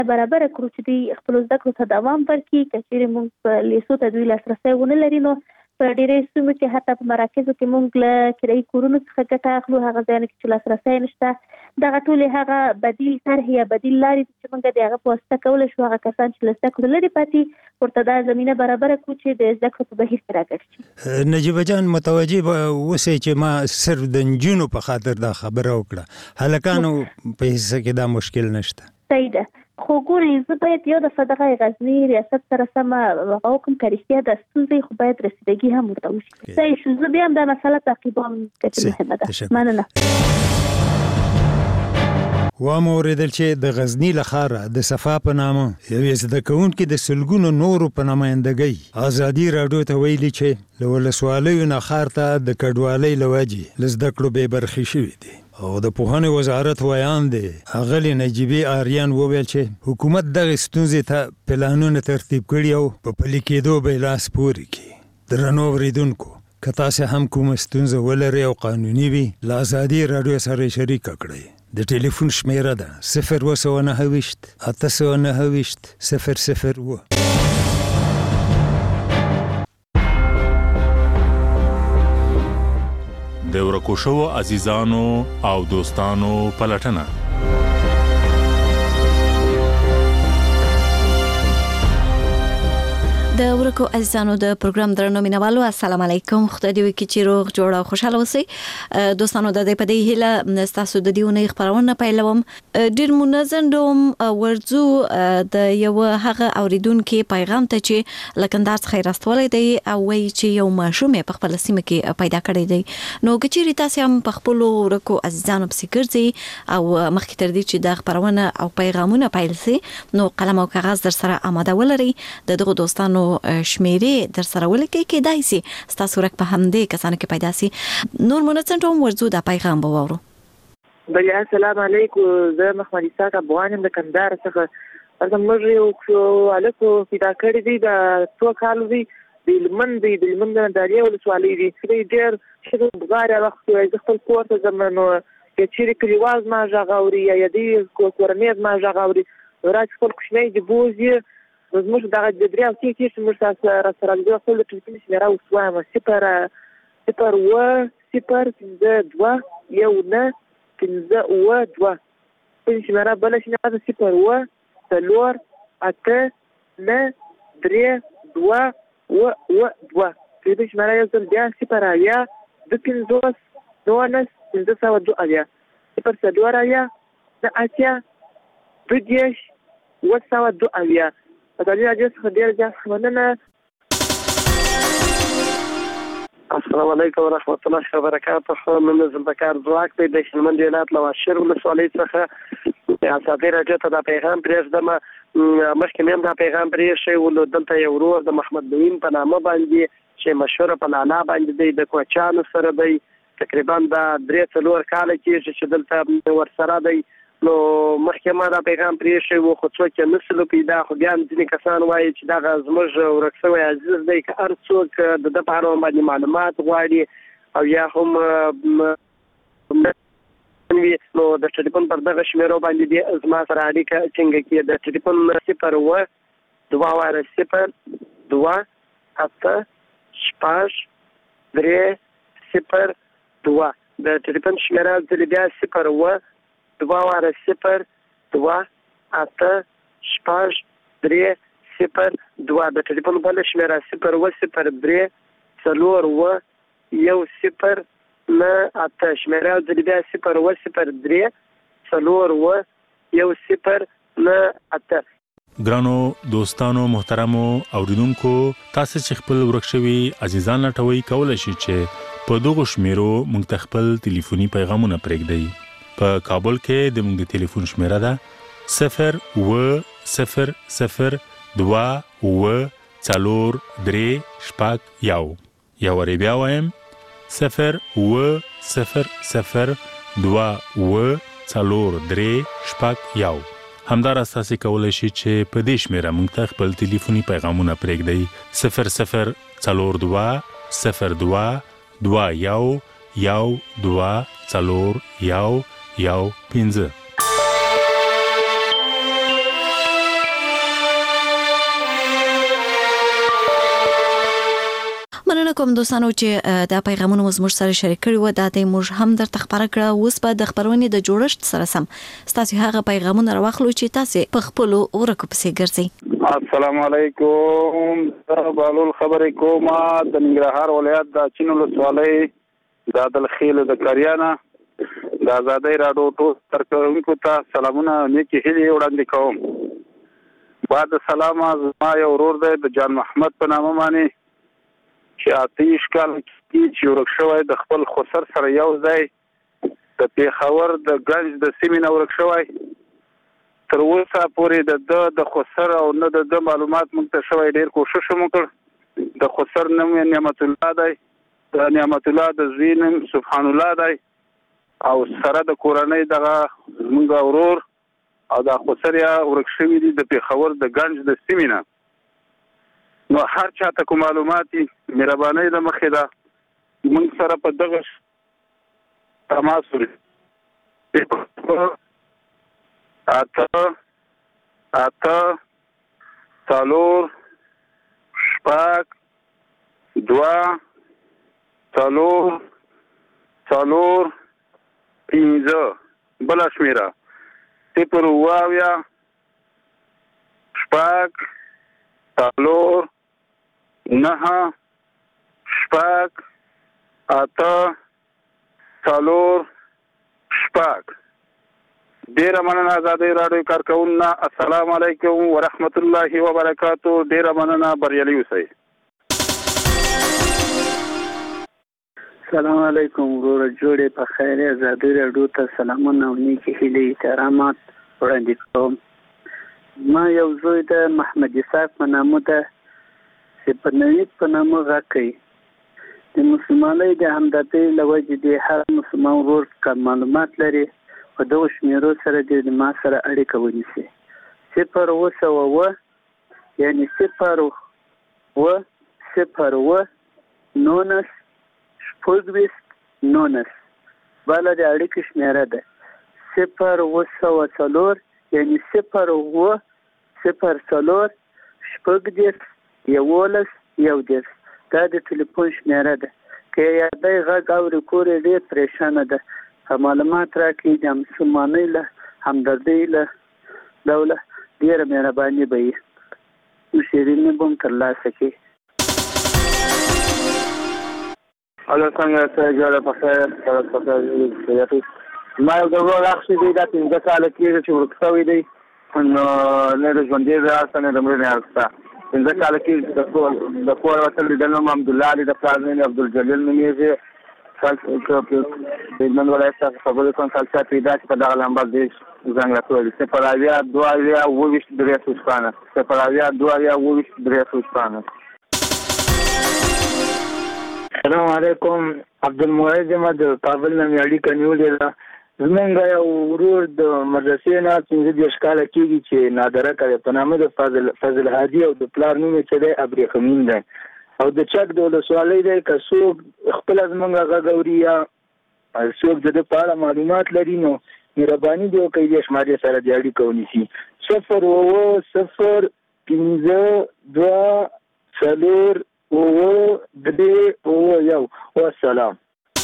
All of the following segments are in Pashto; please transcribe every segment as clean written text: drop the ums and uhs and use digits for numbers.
برابر کړو چې دوی خپل زده کړو ته دوام ورکړي. که چیرې موږ په لیسو ته دوی لاسرسی ونه لري نو په ډېرې سیمو کې حتی په مراکزو کې موږ له کرایي کورونو څخه ګټه اخلو. هغه ځایونه کې چې لاسرسی نشته، دغه ټولې هغه بدیل طرحې یا بدیل لارې چې موږ د هغه په واسطه کولی شو هغه کسان چې له زده کړو لرې پاتې ورته دا زمینه برابره کړو چې د زده کړو په بهیر کې راګډ شي. نجیبه جان متوجه به اوسئ چې ما صرف د نجونو په خاطر دا خبره وکړه، هلکانو په حصه کې دا مشکل نشته. صحیح ده، خو ګورې زه باید یو دفعه دغه غزني ریاست سره سمه هغه وکړم که رښتیا دا ستونزې خو باید رسیدګي هم ورته وشي. صحیح شو، زه بیا هم دا مسله تعقیبوم چې مهمه ده. مننه. وامو اوریدل چې د غزني له ښاره د صفا په نامه یوې زده کوونکي د سلګونو نورو په نمایندګۍ ازادي راډیو ته ویلي چې له ولسوالیو نه ښار ته د کډوالۍ له وجې له زده کړو بې برخې شوي دي. او د پوهنې وزارت ویان دی اغلې نجیبې آریان وویل چې حکومت دغې ستونزې ته پلانونه ترتیب کړي او په پلي کېدو به یې لاس پورې کړي. درنو اورېدونکو، که تاسې هم کومه ستونزه ولرئ او قانوني وي له ازادي راډیو سره یې شریکه کړئ. د ټلیفون شمیره ده 029 829 002. د ورکو شوو عزیزانو او دوستانو پلټنه. د ورکو عزیزانو د پروګرام درنو مینوالو السلام علیکم. خدای دې وکړي چې روغ جوړ او خوشاله اوسئ. دوستانو د دې په دې هیله تاسو د دې خبرونه پیلوم. ډیر منظم دوم ورځو د یو هغه اوریدونکو پیغام ته چې لکندار څخه راستولې دی او وایي چې یو ماشوم په خپل سیمه کې پیدا کړی دی. نو کچېری تاسو هم په خپل ورکو عزیزانو پسې ګرځي او مخکې تر دې چې د خبرونه او پیغامونه پیل سي نو قلم او کاغذ در سره آماده ولرئ. دغه دوستانو شمیرې در سره ولیکئ کېدای شي ستاسو رک په همدې کسانو کې پیدا سي. نور منځ ټوم ورځو د پیغام به وورو. بله السلام علیکم. زه محمد اسحاق افغان یم د کندهار څخه. موږ یو هلک پیدا کړی دی د څو کالو دی د هلمند د نادارې ولسوالۍ دی. ډېر ښه بغاره وخت زه خپل کور ته ځم نو که چیرې کلیوال زما غږ اوري یا دی کورنۍ زما غږ اوري راځي خپل کوچنی د بوز نو زموږ دغه د درې او څو چې موږ تاسو سره د خپل ټلیفون شمیره وسوایم 002 1 5 2 شمیره بل شمیره 0 4 8 9 3 2 د شمیره یو ځل بیا 0 2 5 2 502 د اتیا د دیش وسو دالي راځي خبر ځه مننه. السلام علیکم ورحمۃ اللہ وبرکاتہ. من زلبکار زواک د هلمند ولایت لواشر ولسوالۍ څخه ازادي راډیو ته د پیغام پرېږدم. مخکې مې دا پیغام پرېښی و دلته یو ورور د محمد نویم په نامه باندې چې مشهور په لالا باندې دی د کوچانو سره دی تقریبا د 3-4 کال کېږي چې دلته ورسره دی. نو مخکې ما دا پیغام پرېښی و خو څوک یې نسلو پیدا خو بیا هم ځینې کسان وایي چې دغه زموږ ورک شوی عزیز دی که هر څوک د ده په اړه باندې معلومات غواړي او یا هم نو د ټلیفون پر دغه شمیرو باندې دې زما سره اړیکه ټینګه کړي. د ټلیفون 0 2 2 8 6 3 د ټلیفون شمیره ځلې بیا 0 2 0 2 8 6 3 0 د ټلیفون بل شمیره 0 0 3 4 1 0 9 8 شمیره ځلې بیا 0 0 3 4 1 0 9 8. ګرانو دوستانو محترمو اوریدونکو، تاسو چې خپل ورک شوي عزیزان لټوي کولای شئ چې په دغه شمیرو موږ ته خپل ټلیفوني پیغامونه پرېږدئ. په کابل کې د موږ د ټلیفون شمیره ده 0 0 0 2 4 3 1. یا وری بیا وایم 0 0 0 2 4 3 1. همدارس تاسو کولای شئ چې په دې شمیره موږ ته خپل ټلیفوني پیغامونه پرېږدئ 0 0 2 0 2 2 1 2 4 1 5. مننه کوم دوستانو چې دا پیغامونه موږ سره شریک کړي و دا د موږ هم در تخبره کړه اوس په د خبرونې د جوړښت سره سم تاسو هغه پیغامونه راوخلو چې تاسو په خپل ورکو پسې ګرځي. السلام علیکم بالول خبرې کوم د ننګرهار ولایت د چینو ولسوالۍ د دلخیل د کریانه د آزادۍ راډیو ټول ترکونکو ته سلامونه نیکی هیلې وړاندې کوم. بعد سلام ما یو ورور دی د جان محمد په نامه باندې چې آتیش کال کې چې ورک شوی د خپل خسر سره یو ځای د پیښور د ګنج د سیمې نه ورک شوی تر اوسه پورې د خسر او نه د معلومات موږ ته شوی ډیر کوشش وکړ. د خسر نوم نعمت الله دی د نعمت الله د زوی نوم سبحان الله دی او سره د کورنۍ دغه موږ ورور او د خسر یا ورک شوی دی د پیښور د ګنج د سیمې نه. نو هر چاته کوم معلوماتي مهرباني د مخې ده موږ سره په دغه تماس ولري. اته څلور شپږ دوه څلور پنځه بله شمېره 0 شپږ څلور 9 شپږ اته څلور شپږ. ډیره مننه آزادۍ راډیو کارکونکو. السلام علیکم ورحمت الله وبرکاتو. ډیره مننه بریالي اوسئ. السلام علیکم ورور جوړې په خیر. آزادۍ راډیو ته سلامونه او نیکی هیلې احترامات وړاندې کوم. ما یو زوی د محمد اسحاق په نامه ده چې په نوید په نامه غږ کوي. د مسلمانۍ د همدردۍ له وجې د هر مسلمان ورور که معلومات لري په دغو شمېرو سره د ما سره اړیکه ونیسي. 0 یعنی 0 19 19 بالا د اړیکې شمېره ده. 0 یعنی 0 0 شپږ 11 دا د ټلیفون شمېره ده. که یادای غږ اوري کور یې ډېر پریشانه ده. معلومات راکړي د مسلمانۍ له همدردۍ له ډوله ډېره مهرباني به وي. شیریني به هم ترلاسه کړي. الو څنګه ته جوړه په خیر. ما یو د ورور اخ دی دا 15 کاله کېږي چې ورک شوی دی. نو نه د ژوندۍ راځه نه د مړي راځه 15 کاله کې د کور وتل د نوم عبدالله علي د پلار نوم عبدالجلیل نومیږي. د هلمند ولایت څخه خبرې کوم. کلچا پیدا چې په دغه لمبر دی زنګ راکولی 0 السلام علیکم عبدالمعید ما د کابل نه مې اړیکه نیولې ده. زمونږ یو ورور د مدرسې نه 15 کاله کېږي چې نادره کوي په نامه د فضل هادي او د پلار نوم یې چې دی ابریخمین دی او د چک د ولسوالۍ دی. که څوک خپله زمونږ غږ اوري یا څوک د ده په اړه معلومات لري نو مهرباني دې وکړئ دې شمارې سره دې اړیکه ونیسي. 0 0 5 2 4 والسلام.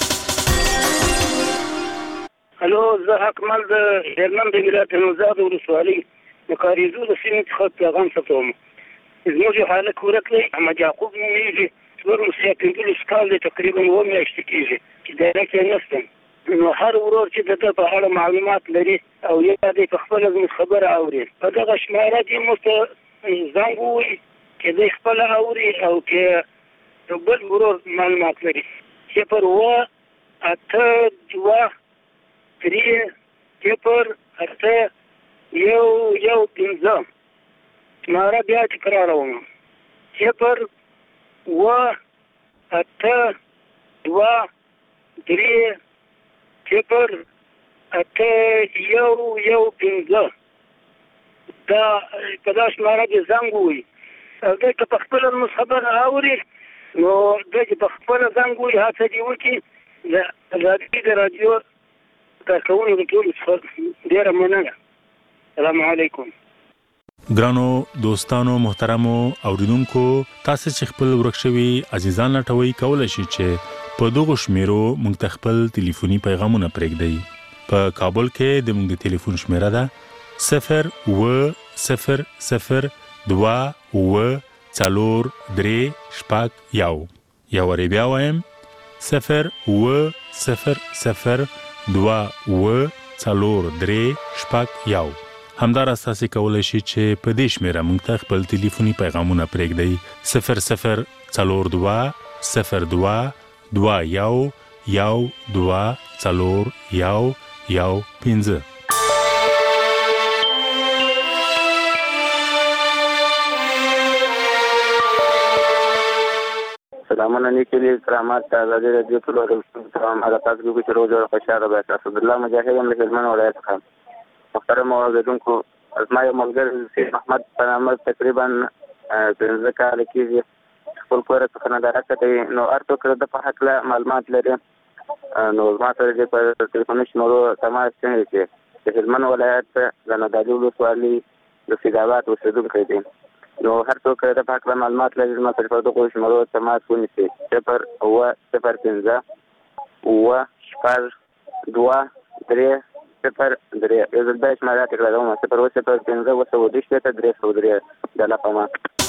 الو زه اکمل د هلمند ولایت نوزاد ولسوالۍ د کاریزو د سیمې څخه پیغام ستوم. زموږ هلک ورک دی احمد یعقوب نومیږي. څلور 15 کال دی تقریبا 2 میاشتې کېږي چې ډایرکټ یې نشته. نو هر ورور چې د ده په اړه معلومات لري او یا دی په خپله زموږ خبره اوري په دغه شماره دې موږ ته زنګ ووایي چې دی خپله اوري او که د بل ورور معلومات لري. 0 8 2 3 0 8 1 5 شماره بیا تکراروم. 0 8 2 3 0 8 1 5 دا په دا شماره دې زنګ ووایي او دی که په خپله زموږ خبره اوري نو دی چې په خپله زنګ ووایي هڅه دې وکړي د آزادۍ د راډیو کارکوونکو د ټولو څخه ډېره مننه. السلام علیکم. ګرانو دوستانو محترمو اوریدونکو تاسو چې خپل ورکشوي عزیزان لټوي کولای شئ چې په دغه شمیرو مونږ ته خپل ټلیفوني پیغامونه پرېږدئ. په کابل کې د مونږ د ټلیفون شمیره ده 0100243 یا ور بیا وایم 0100243 همدار اساسي کولای شي چې په دې شمیره مونږ ته خپل ټلیفوني پیغامونه پرېږدئ 00222 سلامونه نیکلی کرامات آزادی رادیو ټول اورونکو هغه تاسو کې روز او خوشاله به تاسو د الله مجاهد هم له هلمند ولایت څخه محترم اوریدونکو ازما یو ملګری سید محمد په نامه تقریبا 15 کال کېږي خپل کور څخه نه راکټي نو ارته کړ د په حق له معلومات لري نو ما ته د ټلیفون شمارو تماس څنګه چې د هلمند ولایت د نادالي ولسوالۍ د سیداباد اوسیدونکی دی نو هر څوک د په حق له معلومات لري ما ته په دغه شمارو تماس ونیسي 00502 3 یو ځل بیا شمارات کړم 00502 د لپاره.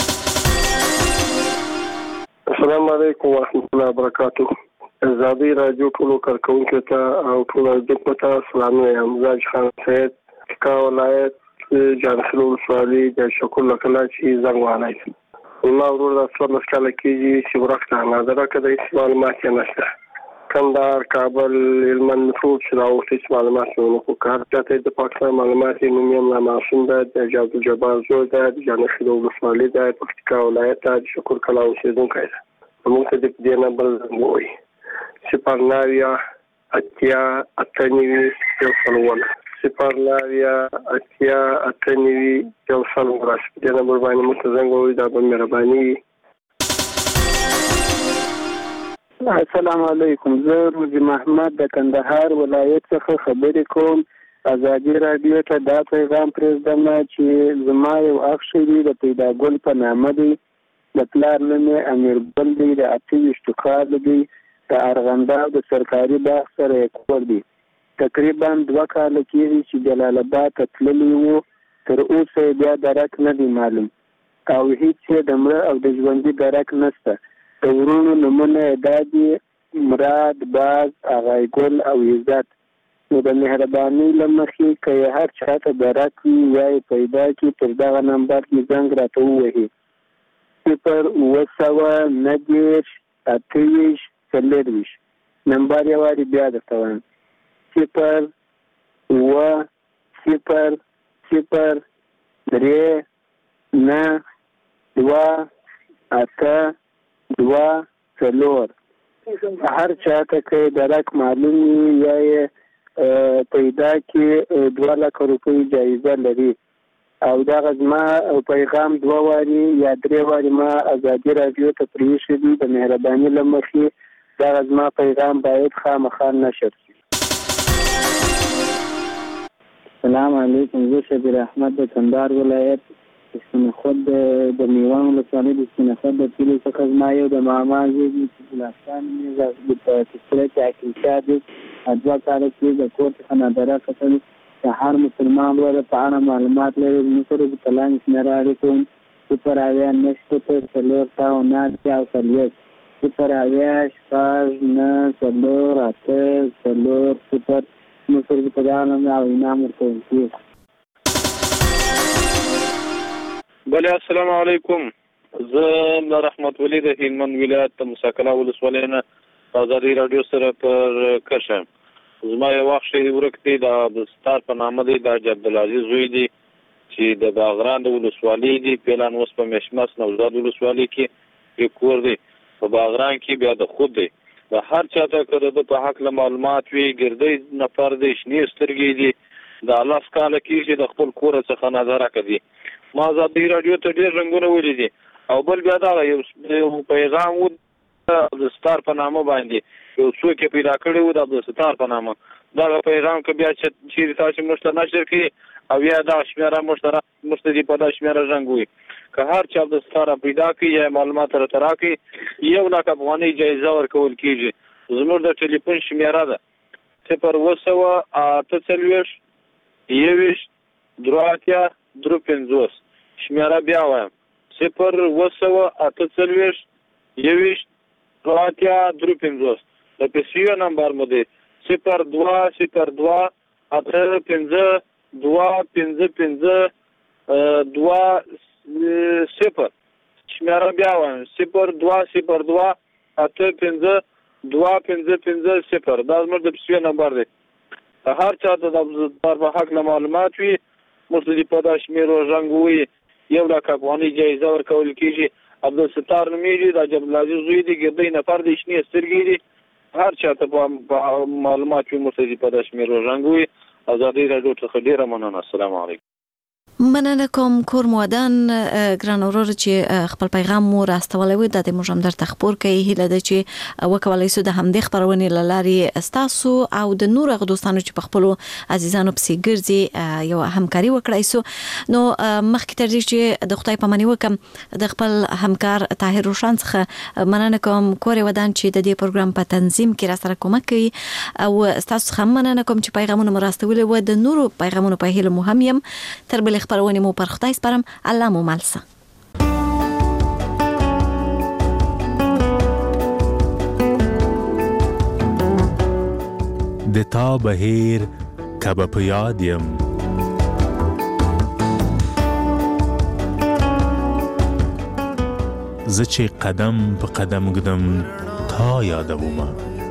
السلام علیکم ورحمۃ اللہ وبرکاتہ. آزادی رادیو ټولو کارکونکو ته او ټولو دغه سلام یم. زاج خان سید کا ولایت جانخلو ولسوالۍ د شکر لکلا چې زنګ وانای ما ورور د څلور مسکاله کېږي چې ورخته نظر کړی معلومات نشته کندهار کابل هلمند ټول چې راوستي معلومات ورکو کار ته د پاکستان معلومات نومیم لا معصوم ده د جواب جبار زور ده د جانخلو ولسوالۍ ده پکتیکا ولایت د شکر کلا اوسیدونکی ده موږ ته د دې نمبر وایي سپارناویا اتیا اتنوي یو سلوان سپارناویا اتیا اتنوي یو سلوان راځي د نمبر باندې متزنګ وي دا به مهرباني. السلام علیکم. زه روزي محمد د کندهار ولایت څخه خبرې کوم. آزادي رادیو ته دا پیغام پرېږدم چې زما یو اخ شوي د پیداګل په نامه دی د پلار نوم یې امیر ګل دی د 28 کال دی د ارغنداب د سرکاري باغ سره یې کور دی تقریبا 2 کال کېږي چې جلال آباد ته تللی و تر اوسه بیا درک نه دی معلوم او هیڅ د مړه او د ژوندي درک نشته. د ورونو نومونه دادي مراد باز اغای ګل او عزت نو د مهرباني لمخې که هر چاته درک وي یا پیدا کی تر دغه نمبر کې زنګ راته ووهي 09028 نمبر یې واري بیا درته وایم 0 هر چاته که درک معلوم یا پیدا کی 2 لک روپۍ جایزه لري او دا غزما پیغام 2 واري یا 3 واري ما آزادي رادیو ته پریښی دی د مهرباني لمخې دا غزما پیغام باید خامخا نشر شي. السلام علیکم. زه شبیر احمد د کندهار ولایت خود د میوان ولسوالۍ د خود د کلي څخه زما یو د ماما زوی چې بلستان مې په تذکره کې عقل شاه دی 2 کال کې د کور څخه نادره کتل د هر مسلمان ورته په اړه معلومات لري نو سره د پلان سره اړیکوم سپر اویا نشته سلور تا او نه او سلیس سپر اویا شپږ نه سلور اته سلور سپر نو سره په اړه او انعام ورکوي. بله السلام علیکم. زه رحمت ولی د هلمند ولایت د مساکلا ولسوالۍ نه آزادي رادیو سره پر کشم. زما یو وخت شی ورکتی د ستار په نامه دی د عبدالعزیز زوی دی چې د باغران د ولسوالۍ دی پلان اوس په مشمس نوزاد ولسوالۍ کې یو کور دی په باغران کې بیا د خود دی د هر چاته کړه د په حق له معلومات وی ګرځي نفر دی شنی سترګې دی د الله سکاله کې چې د خپل کور څخه نظر کوي. ما آزادي رادیو ته ډېر رنګونه ولیدي او بل بیا دا یو پیغام و د ستار په نامه باندې یو څوک پیدا کړی و د ستار په نامه دا پیغام که بیا چې تاسو موږ ته نشر کړي او یا دا شمیره مشتری په دا شمیره رنګوي که هر چا د ستاره پیدا کړي یا معلومات راکړي 1 لک افغانۍ جایزه ورکول کیږي. زموږ د ټلیفون شمیره ده 028 شمیره بیا وایم 028 د پیسیو نمبر مو دی 0202 850 شمیره بیا وایم 0202 850 2550 دا زموږ د پیسیو نمبر دی. هر چا ته د په حق معلومات وي مستدی په دا شمیرو رنګوي 1 لک افغانۍ جایزه ورکول کیږي. عبدالستار نومیږي د عبدالعزیز زوی دی ګردۍ نفر دی شنې سترګې دي. هر چا ته په معلومات وي مستدی په دا شمیرو رنګوي. ازادي راډیو څخه ډیره مننه. السلام علیکم. مننه کوم کور مودان ګران اورور چې خپل پیغام مو راستولې و د موږ هم درته خبر کوي هله د چې وکولای سو د همدې خبرونه لاري استاسو او د نور غدوستانو چې په خپل عزیزانو پسې ګرځي یو همکاري وکړای سو. نو مخکې تر دې چې د خدای په منی وکم د خپل همکار طاهر روشن څخه مننه کوم کور ودان چې د دې پروګرام په تنظیم کې را سره کومک کوي او استاسو هم مننه کوم چې پیغامونه مو راستولې و د نورو پیغامونو په هیله مهم يم تر بل خبرونه مو پر خدای سپارم. الله مو مالسه. د تا بهیر کبه په یاد یم زه چې قدم په قدم ګدم تا یادوم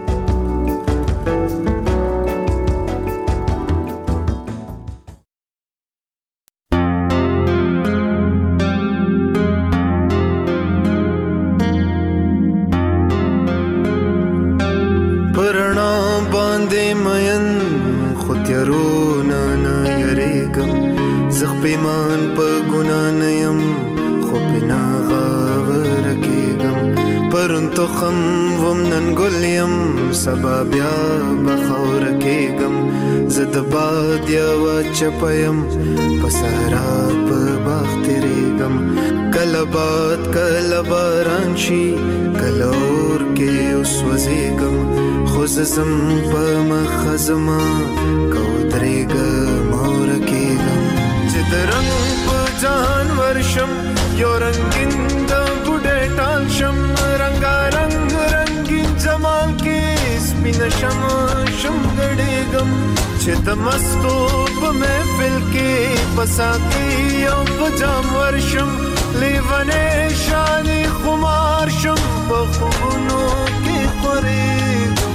سبا بیا بخور کېږم زه د باد یوه چپه یم په صحرا په باغ تېرېږم کله باد کله باران شي کله اور کې وسوځېږم خو زه ځم په مخه زما که ودرېږم او ورکېږم چې د رنګ په جهان ورشم یو رنګین د بوډۍ ټال شم رنګارنګ رنګین جمال کې سپینه شم ګډېږم چې د مستو په محفل کې په ساقي او په جام ورشم لیونی شانې خمار شم په خوبونو کې خورېږم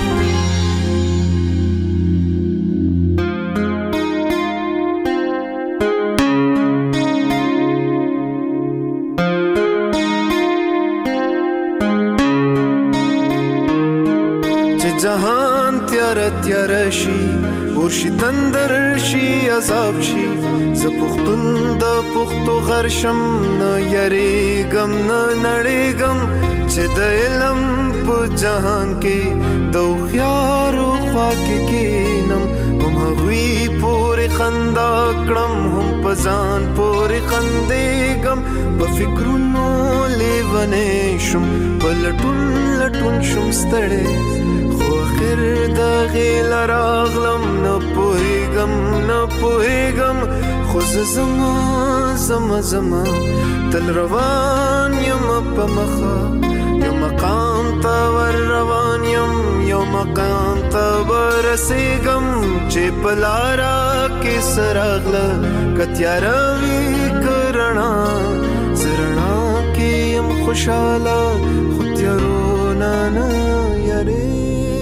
جهان تیار شي ورشي تندر شي عذاب شي زه پښتون د پښتو غرشم نه یریږم نه نړېږم چې د علم په جهان کې د هوښیارو خوا کې کښېنم هم هغوی پورې خندا کړم هم په ځان پورې خندېږم په فکرونو لیونی شم په لټون شم ستړی خیر د غیل راغلم نه پوهېږم خو زه زما تل روان یم په مخه یو مقام ته ور روان یم یو مقام ته ورسېږم چې په لاره کې څه راغله که تیاره وي که رڼا زه رڼا کې یم خوشحاله خو تیارو نه یارې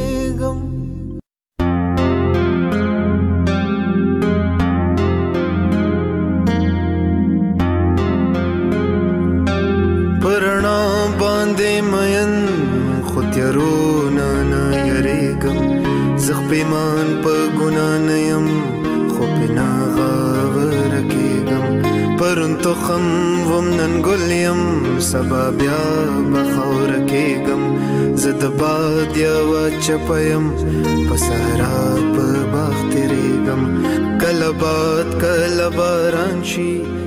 پیمان په ګناه نه یم خو په ناغه ورکېږم پرون تخم وم نن ګلیم سبا بیا بخور کېږم زه د باد یوه چپیم په صحرا په باغ تېرېږم کله باد کله باران شي